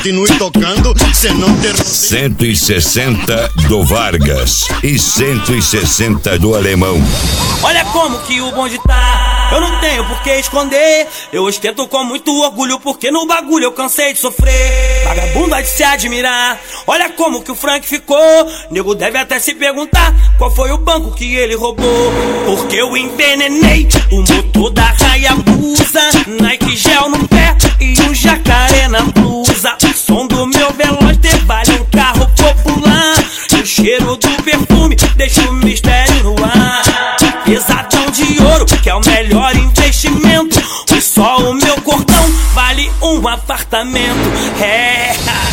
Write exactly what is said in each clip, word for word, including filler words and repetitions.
continue tocando, cê não ter... cento e sessenta do Vargas e cento e sessenta do Alemão. Olha como que o bonde tá, eu não tenho por que esconder. Eu ostento com muito orgulho porque no bagulho eu cansei de sofrer. Vagabundo há de se admirar, olha como que o Frank ficou. Nego deve até se perguntar qual foi o banco que ele roubou. Porque eu envenenei o motor da Hayabusa, Nike gel no pé e um jacaré na blusa. O som do meu Veloster vale um carro popular. O cheiro do perfume deixa o mistério no ar. Pesadão de ouro, que é o melhor investimento. E só o meu cordão vale um apartamento. É,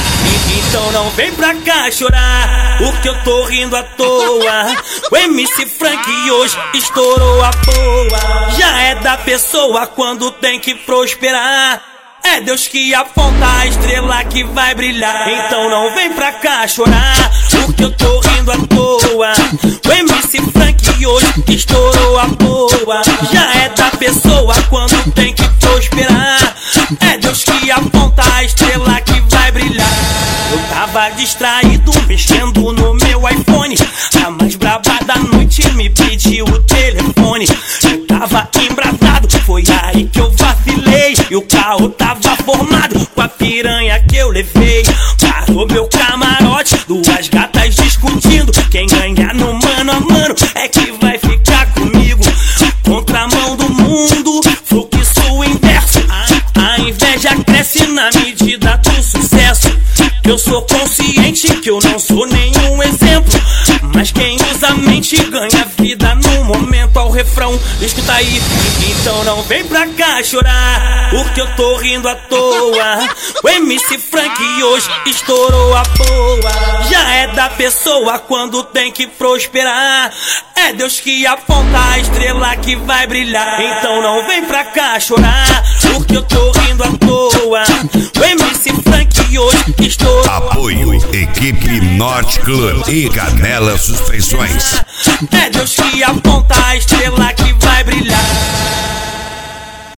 então não vem pra cá chorar, porque eu tô rindo à toa. O M C Frank hoje estourou a boa. Já é da pessoa quando tem que prosperar. É Deus que aponta a estrela que vai brilhar. Então não vem pra cá chorar, porque eu tô rindo à toa. O M C Frank hoje estourou a boa. Já é da pessoa quando tem que prosperar. É Deus que aponta a estrela que vai brilhar. Eu tava distraído mexendo no meu iPhone. A mais braba da noite me pediu o telefone. Eu tava embrasado, foi aí que eu vacilei. E o carro tava formado com a piranha que eu levei. Parou meu camarote, duas gatas discutindo. Quem ganhar no mano a mano é que vai ficar comigo. Contramão do mundo, fluxo inverso. A, a inveja cresce na medida do sucesso. Eu sou consciente que eu não sou nenhum exemplo, mas quem usa a mente ganha vida no momento. Ao refrão, escuta aí. Então não vem pra cá chorar, porque eu tô rindo à toa. O M C Frank hoje estourou a boa. Já é da pessoa quando tem que prosperar. É Deus que aponta a estrela que vai brilhar. Então não vem pra cá chorar, porque eu tô rindo à toa. O M C Frank hoje estourou. Apoio Equipe Norte Club e Canela Suspensões. É Deus que aponta a estrela que vai brilhar.